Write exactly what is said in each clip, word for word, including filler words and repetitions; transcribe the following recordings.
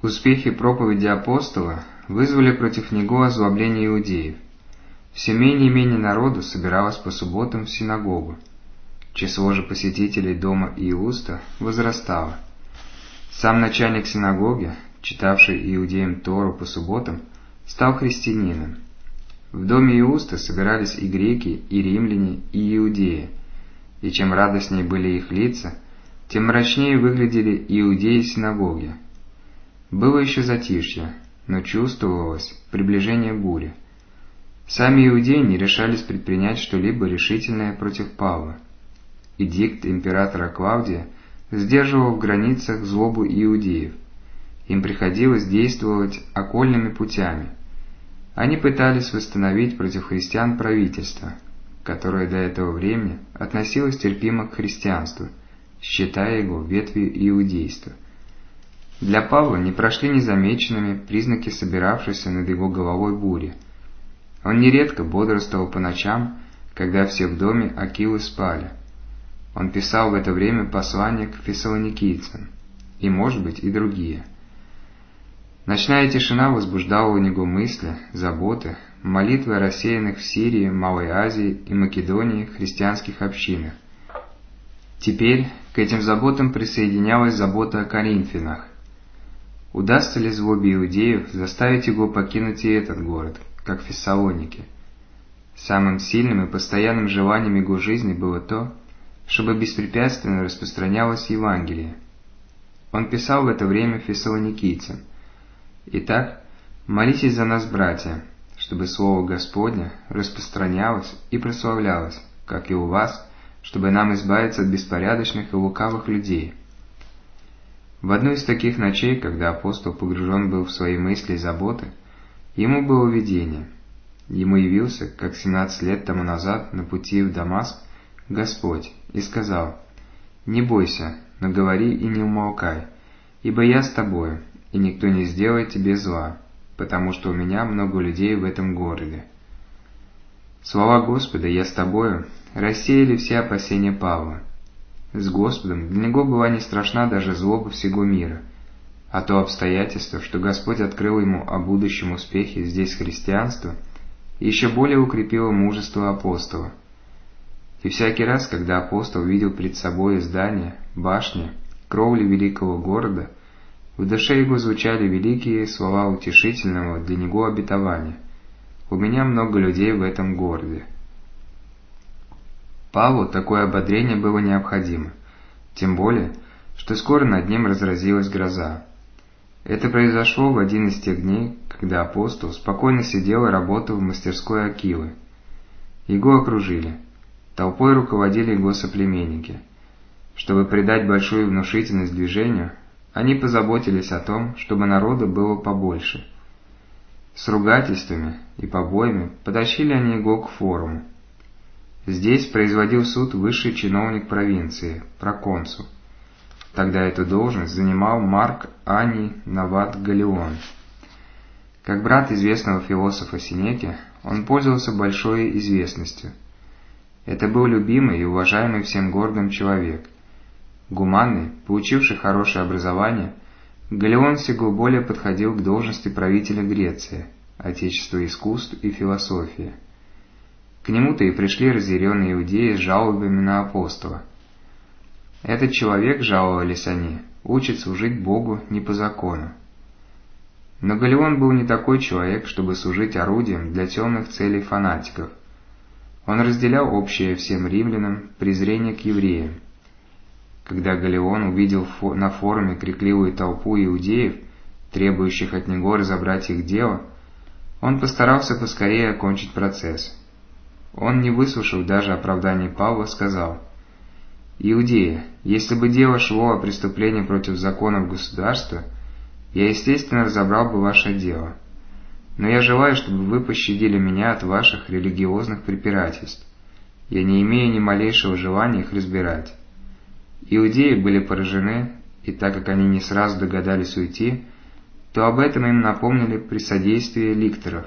Успехи проповеди апостола вызвали против него озлобление иудеев. Все менее и менее народу собиралось по субботам в синагогу. Число же посетителей дома Иуста возрастало. Сам начальник синагоги, читавший иудеям Тору по субботам, стал христианином. В доме Иуста собирались и греки, и римляне, и иудеи, и чем радостнее были их лица, тем мрачнее выглядели иудеи синагоги. Было еще затишье, но чувствовалось приближение бури. Сами иудеи не решались предпринять что-либо решительное против Павла. Эдикт императора Клавдия сдерживал в границах злобу иудеев. Им приходилось действовать окольными путями. Они пытались восстановить против христиан правительство, которое до этого времени относилось терпимо к христианству, считая его ветвью иудейства. Для Павла не прошли незамеченными признаки собиравшейся над его головой бури. Он нередко бодрствовал по ночам, когда все в доме Акилы спали. Он писал в это время послания к фессалоникийцам, и, может быть, и другие. Ночная тишина возбуждала у него мысли, заботы, молитвы о рассеянных в Сирии, Малой Азии и Македонии христианских общинах. Теперь к этим заботам присоединялась забота о Коринфянах. Удастся ли злобе иудеев заставить его покинуть и этот город, как Фессалоники? Самым сильным и постоянным желанием его жизни было то, чтобы беспрепятственно распространялось Евангелие. Он писал в это время фессалоникийцам: «Итак, молитесь за нас, братья, чтобы Слово Господне распространялось и прославлялось, как и у вас, чтобы нам избавиться от беспорядочных и лукавых людей». В одну из таких ночей, когда апостол погружен был в свои мысли и заботы, ему было видение. Ему явился, как семнадцать лет тому назад на пути в Дамаск, Господь, и сказал: «Не бойся, но говори и не умолкай, ибо я с тобою, и никто не сделает тебе зла, потому что у меня много людей в этом городе». Слова Господа «Я с тобою» рассеяли все опасения Павла. С Господом для него была не страшна даже злоба всего мира, а то обстоятельство, что Господь открыл ему о будущем успехе здесь христианства, еще более укрепило мужество апостола. И всякий раз, когда апостол видел пред собой здания, башни, кровли великого города, в душе его звучали великие слова утешительного для него обетования: «У меня много людей в этом городе». Павлу такое ободрение было необходимо, тем более, что скоро над ним разразилась гроза. Это произошло в один из тех дней, когда апостол спокойно сидел и работал в мастерской Акилы. Его окружили. Толпой руководили его соплеменники. Чтобы придать большую внушительность движению, они позаботились о том, чтобы народу было побольше. С ругательствами и побоями потащили они его к форуму. Здесь производил суд высший чиновник провинции, проконсул. Тогда эту должность занимал Марк Аний Нават Галлион. Как брат известного философа Сенеки, он пользовался большой известностью. Это был любимый и уважаемый всем городом человек. Гуманный, получивший хорошее образование, Галлион всего более подходил к должности правителя Греции, отечества искусств и философии. К нему-то и пришли разъяренные иудеи с жалобами на апостола. Этот человек, жаловались они, учит служить Богу не по закону. Но Галлион был не такой человек, чтобы служить орудием для темных целей фанатиков. Он разделял общее всем римлянам презрение к евреям. Когда Галлион увидел на форуме крикливую толпу иудеев, требующих от него разобрать их дело, он постарался поскорее окончить процесс. Он, не выслушав даже оправданий Павла, сказал: «Иудеи, если бы дело шло о преступлении против законов государства, я, естественно, разобрал бы ваше дело. Но я желаю, чтобы вы пощадили меня от ваших религиозных препирательств. Я не имею ни малейшего желания их разбирать». Иудеи были поражены, и так как они не сразу догадались уйти, то об этом им напомнили при содействии ликторов.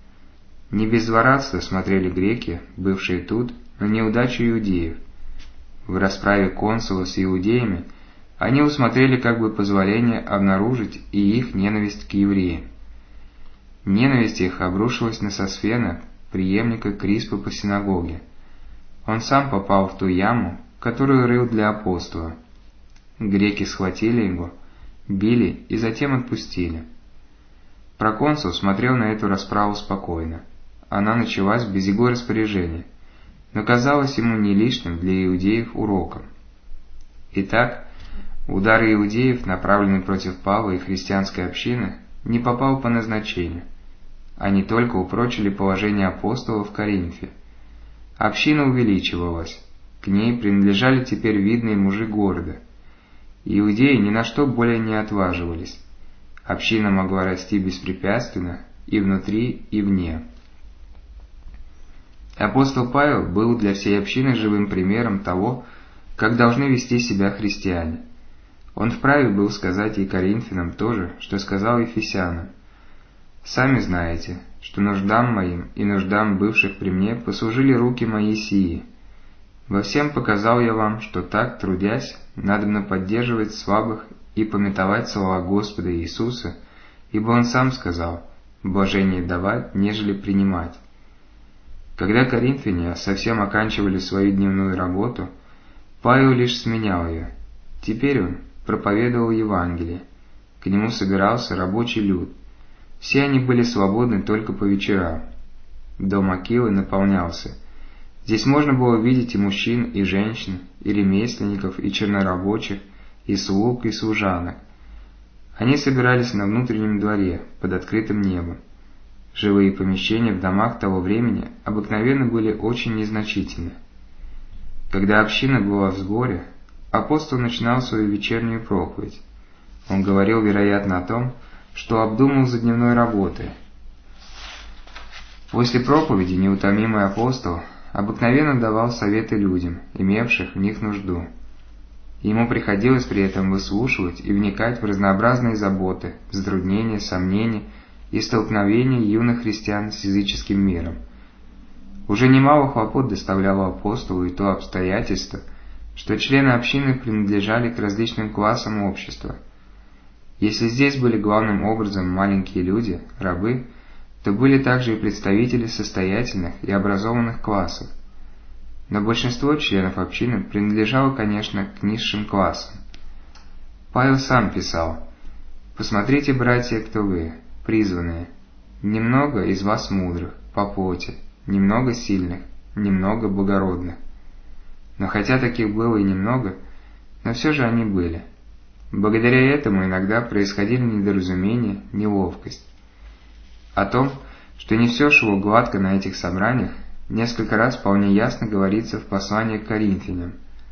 Не без злорадства смотрели греки, бывшие тут, на неудачу иудеев. В расправе консула с иудеями они усмотрели как бы позволение обнаружить и их ненависть к евреям. Ненависть их обрушилась на Сосфена, преемника Криспа по синагоге. Он сам попал в ту яму, которую рыл для апостола. Греки схватили его, били и затем отпустили. Проконсул смотрел на эту расправу спокойно. Она началась без его распоряжения, но казалось ему не лишним для иудеев уроком. Итак, удар иудеев, направленный против Павла и христианской общины, не попал по назначению. Они только упрочили положение апостола в Коринфе. Община увеличивалась, к ней принадлежали теперь видные мужи города. Иудеи ни на что более не отваживались. Община могла расти беспрепятственно и внутри, и вне. Апостол Павел был для всей общины живым примером того, как должны вести себя христиане. Он вправе был сказать и коринфянам то же, что сказал ефесянам. «Сами знаете, что нуждам моим и нуждам бывших при мне послужили руки мои сии. Во всем показал я вам, что так, трудясь, надобно поддерживать слабых и памятовать слова Господа Иисуса, ибо Он сам сказал: блажение давать, нежели принимать». Когда коринфяне совсем оканчивали свою дневную работу, Павел лишь сменял ее. Теперь он проповедовал Евангелие. К нему собирался рабочий люд. Все они были свободны только по вечерам. Дом Акилы наполнялся. Здесь можно было видеть и мужчин, и женщин, и ремесленников, и чернорабочих, и слуг, и служанок. Они собирались на внутреннем дворе, под открытым небом. Жилые помещения в домах того времени обыкновенно были очень незначительны. Когда община была в сборе, апостол начинал свою вечернюю проповедь. Он говорил, вероятно, о том, что обдумал за дневной работой. После проповеди неутомимый апостол обыкновенно давал советы людям, имевших в них нужду. Ему приходилось при этом выслушивать и вникать в разнообразные заботы, затруднения, сомнения и столкновения юных христиан с языческим миром. Уже немало хлопот доставляло апостолу и то обстоятельство, что члены общины принадлежали к различным классам общества. Если здесь были главным образом маленькие люди, рабы, то были также и представители состоятельных и образованных классов. Но большинство членов общины принадлежало, конечно, к низшим классам. Павел сам писал: «Посмотрите, братья, кто вы, призванные. Немного из вас мудрых, по плоти, немного сильных, немного благородных». Но хотя таких было и немного, но все же они были. Благодаря этому иногда происходили недоразумения, неловкость. О том, что не все шло гладко на этих собраниях, несколько раз вполне ясно говорится в послании к Коринфянам.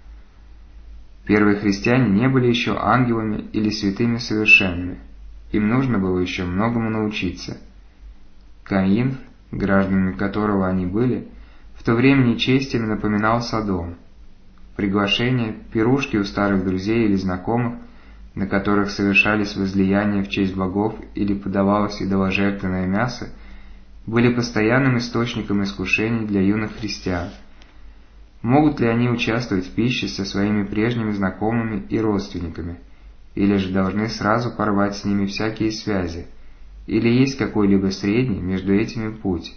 Первые христиане не были еще ангелами или святыми совершенными. Им нужно было еще многому научиться. Коринф, гражданами которого они были, в то время нечестиями напоминал Содом. Приглашения, пирушки у старых друзей или знакомых, на которых совершались возлияния в честь богов или подавалось идоложертвенное мясо, были постоянным источником искушений для юных христиан. Могут ли они участвовать в пище со своими прежними знакомыми и родственниками, или же должны сразу порвать с ними всякие связи, или есть какой-либо средний между этими путь?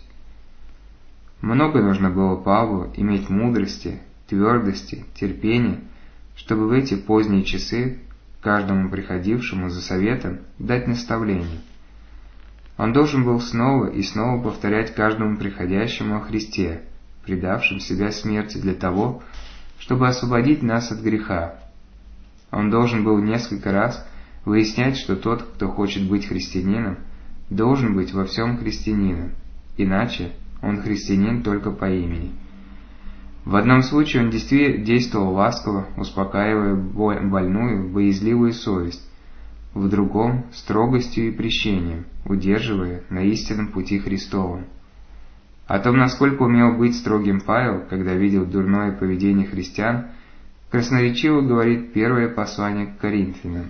Много нужно было Павлу иметь мудрости, твердости, терпения, чтобы в эти поздние часы каждому приходившему за советом дать наставление. Он должен был снова и снова повторять каждому приходящему о Христе, предавшем себя смерти для того, чтобы освободить нас от греха. Он должен был несколько раз выяснять, что тот, кто хочет быть христианином, должен быть во всем христианином, иначе он христианин только по имени. В одном случае он действительно действовал ласково, успокаивая больную, боязливую совесть, в другом – строгостью и прещением, удерживая на истинном пути Христовом. О том, насколько умел быть строгим Павел, когда видел дурное поведение христиан, красноречиво говорит первое послание к Коринфянам.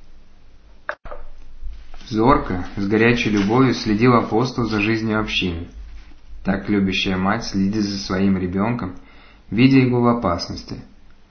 Зорко, с горячей любовью следил апостол за жизнью общины. Так любящая мать следит за своим ребенком, видя его в опасности.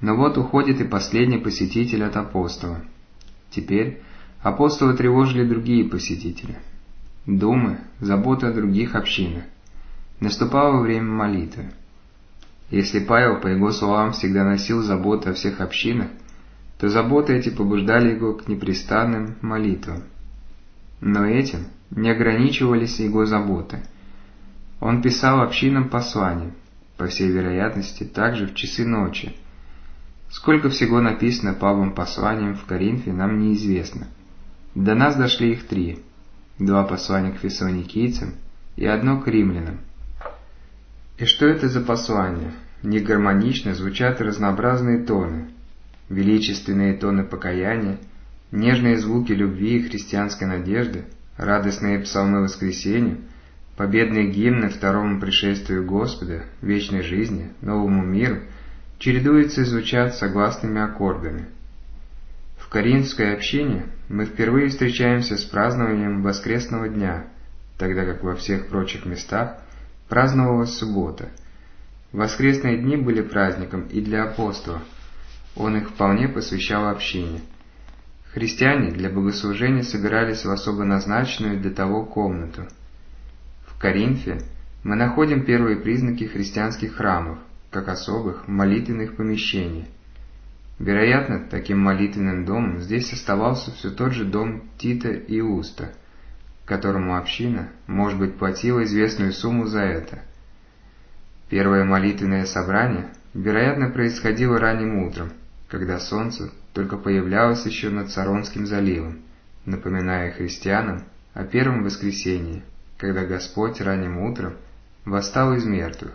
Но вот уходит и последний посетитель от апостола. Теперь апостола тревожили другие посетители. Думы, заботы о других общинах. Наступало время молитвы. Если Павел, по его словам, всегда носил заботы о всех общинах, то заботы эти побуждали его к непрестанным молитвам. Но этим не ограничивались его заботы. Он писал общинам послания, по всей вероятности, также в часы ночи. Сколько всего написано Павлом посланием в Коринфе, нам неизвестно. До нас дошли их три. Два послания к фессалоникийцам и одно к римлянам. И что это за послания? Негармонично звучат разнообразные тоны. Величественные тоны покаяния, нежные звуки любви и христианской надежды, радостные псалмы воскресению, победные гимны второму пришествию Господа, вечной жизни, новому миру чередуются и звучат согласными аккордами. В Коринфской общине мы впервые встречаемся с празднованием воскресного дня, тогда как во всех прочих местах праздновалась суббота. Воскресные дни были праздником и для апостола. Он их вполне посвящал общине. Христиане для богослужения собирались в особо назначенную для того комнату. В Коринфе мы находим первые признаки христианских храмов, как особых молитвенных помещений. Вероятно, таким молитвенным домом здесь оставался все тот же дом Тита и Уста, которому община, может быть, платила известную сумму за это. Первое молитвенное собрание, вероятно, происходило ранним утром, когда солнце только появлялось еще над Саронским заливом, напоминая христианам о первом воскресении, когда Господь ранним утром восстал из мертвых.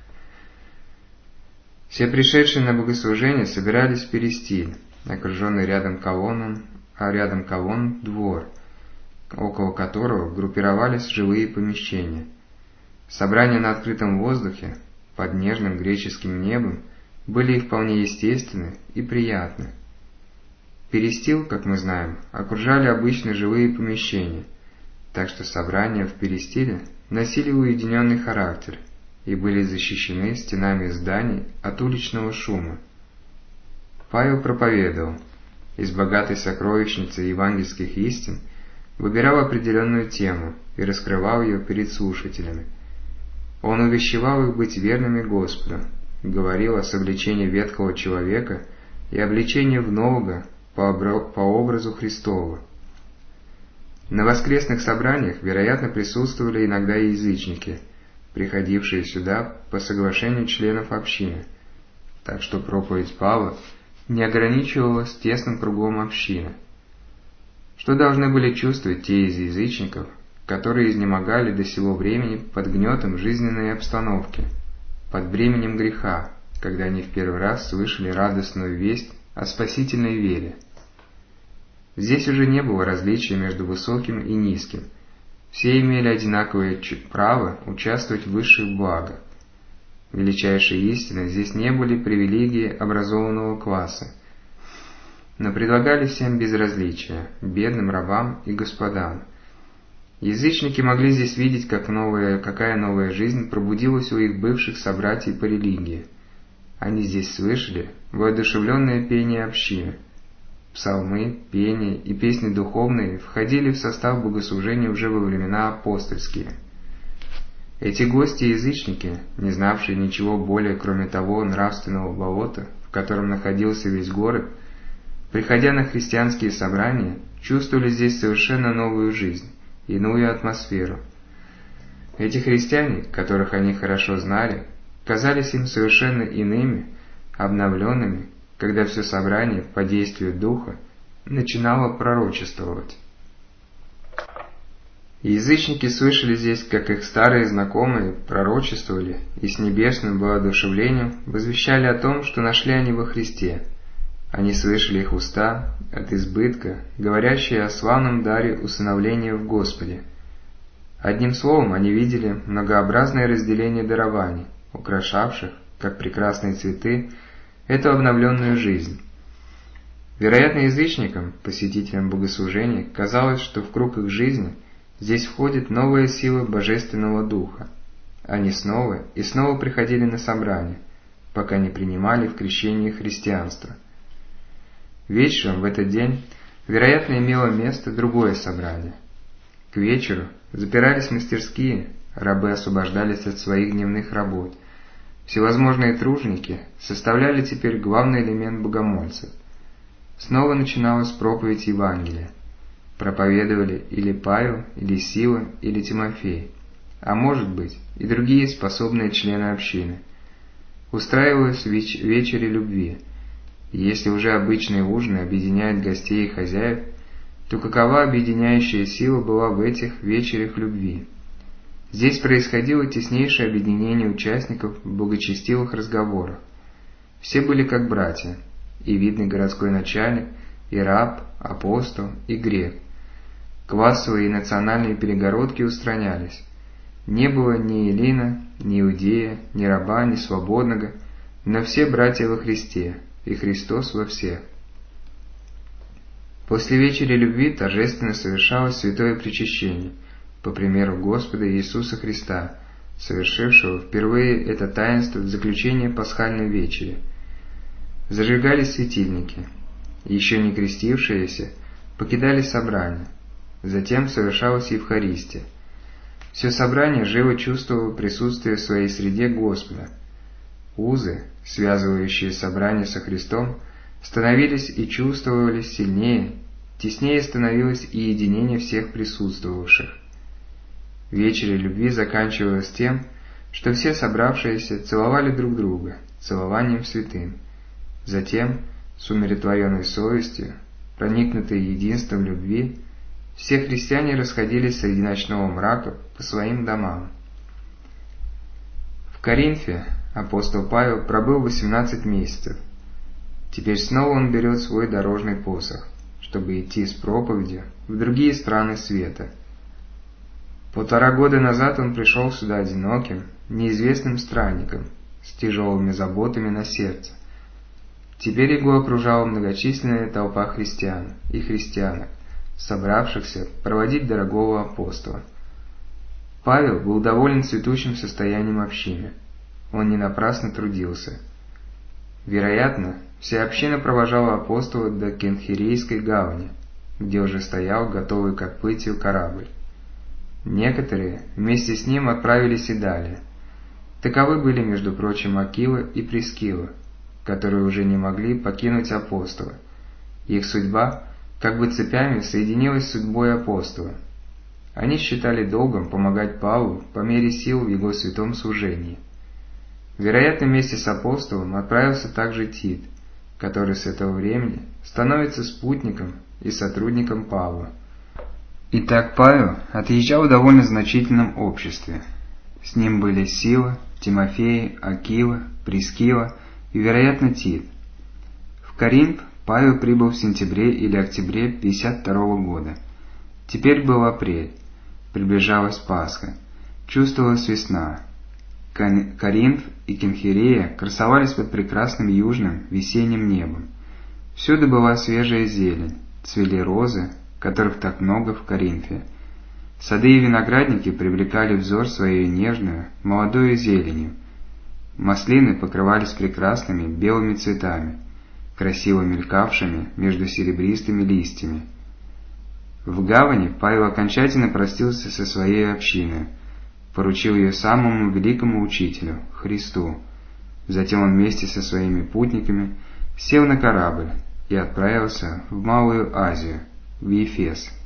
Все пришедшие на богослужение собирались в перистиль, окруженный рядом колонном, а рядом колонн двор, около которого группировались жилые помещения. Собрания на открытом воздухе, под нежным греческим небом, были вполне естественны и приятны. Перистил, как мы знаем, окружали обычно жилые помещения, так что собрания в перистиле носили уединенный характер и были защищены стенами зданий от уличного шума. Павел проповедовал, из богатой сокровищницы евангельских истин выбирал определенную тему и раскрывал ее перед слушателями. Он увещевал их быть верными Господу, говорил о совлечении ветхого человека и обличении в нового по образу Христову. На воскресных собраниях, вероятно, присутствовали иногда и язычники, приходившие сюда по соглашению членов общины, так что проповедь Павла не ограничивалась тесным кругом общины. Что должны были чувствовать те из язычников, которые изнемогали до сего времени под гнетом жизненной обстановки, под бременем греха, когда они в первый раз слышали радостную весть о спасительной вере? Здесь уже не было различия между высоким и низким. Все имели одинаковое право участвовать в высших благах. Величайшей истиной здесь не были привилегии образованного класса, но предлагали всем безразличие, бедным рабам и господам. Язычники могли здесь видеть, как новая, какая новая жизнь пробудилась у их бывших собратьев по религии. Они здесь слышали воодушевленное пение общины. Псалмы, пение и песни духовные входили в состав богослужения уже во времена апостольские. Эти гости-язычники, не знавшие ничего более, кроме того нравственного болота, в котором находился весь город, приходя на христианские собрания, чувствовали здесь совершенно новую жизнь, иную атмосферу. Эти христиане, которых они хорошо знали, казались им совершенно иными, обновленными, когда все собрание по действию Духа начинало пророчествовать. Язычники слышали здесь, как их старые знакомые пророчествовали и с небесным воодушевлением возвещали о том, что нашли они во Христе. Они слышали их уста от избытка, говорящие о славном даре усыновления в Господе. Одним словом, они видели многообразное разделение дарований, украшавших, как прекрасные цветы, эту обновленную жизнь. Вероятно, язычникам, посетителям богослужения, казалось, что в круг их жизни здесь входит новая сила Божественного Духа. Они снова и снова приходили на собрания, пока не принимали в крещении христианство. Вечером в этот день, вероятно, имело место другое собрание. К вечеру запирались мастерские, рабы освобождались от своих дневных работ. Всевозможные тружники составляли теперь главный элемент богомольцев. Снова начиналась проповедь Евангелия. Проповедовали или Павел, или Сила, или Тимофей, а может быть и другие способные члены общины. Устраивалась веч- вечери любви, и если уже обычные ужины объединяют гостей и хозяев, то какова объединяющая сила была в этих вечерях любви? Здесь происходило теснейшее объединение участников в благочестивых разговорах. Все были как братья, и видный городской начальник, и раб, апостол, и грек. Классовые и национальные перегородки устранялись. Не было ни эллина, ни иудея, ни раба, ни свободного, но все братья во Христе, и Христос во всех. После вечери любви торжественно совершалось святое причащение, по примеру Господа Иисуса Христа, совершившего впервые это таинство в заключение пасхальной вечери. Зажигались светильники, еще не крестившиеся покидали собрание, затем совершалась Евхаристия. Все собрание живо чувствовало присутствие в своей среде Господа. Узы, связывающие собрание со Христом, становились и чувствовались сильнее, теснее становилось и единение всех присутствовавших. Вечеря любви заканчивалась тем, что все собравшиеся целовали друг друга целованием святым. Затем, с умиротворенной совестью, проникнутые единством любви, все христиане расходились среди ночного мрака по своим домам. В Коринфе апостол Павел пробыл восемнадцать месяцев. Теперь снова он берет свой дорожный посох, чтобы идти с проповедью в другие страны света. Полтора года назад он пришел сюда одиноким, неизвестным странником, с тяжелыми заботами на сердце. Теперь его окружала многочисленная толпа христиан и христианок, собравшихся проводить дорогого апостола. Павел был доволен цветущим состоянием общины. Он не напрасно трудился. Вероятно, вся община провожала апостола до Кенхирейской гавани, где уже стоял готовый к отплытию корабль. Некоторые вместе с ним отправились и далее. Таковы были, между прочим, Акила и Прискила, которые уже не могли покинуть апостола. Их судьба как бы цепями соединилась с судьбой апостола. Они считали долгом помогать Павлу по мере сил в его святом служении. Вероятно, вместе с апостолом отправился также Тит, который с этого времени становится спутником и сотрудником Павла. Итак, Павел отъезжал в довольно значительном обществе. С ним были Сила, Тимофей, Акила, Прискила и, вероятно, Тит. В Коринф Павел прибыл в сентябре или октябре пятьдесят второго года. Теперь был апрель, приближалась Пасха, чувствовалась весна. Коринф и Кенхирея красовались под прекрасным южным весенним небом. Всюду была свежая зелень, цвели розы, которых так много в Коринфе. Сады и виноградники привлекали взор своей нежную, молодою зеленью. Маслины покрывались прекрасными белыми цветами, красиво мелькавшими между серебристыми листьями. В гавани Павел окончательно простился со своей общиной, поручил ее самому великому учителю, Христу. Затем он вместе со своими путниками сел на корабль и отправился в Малую Азию, в Ефес.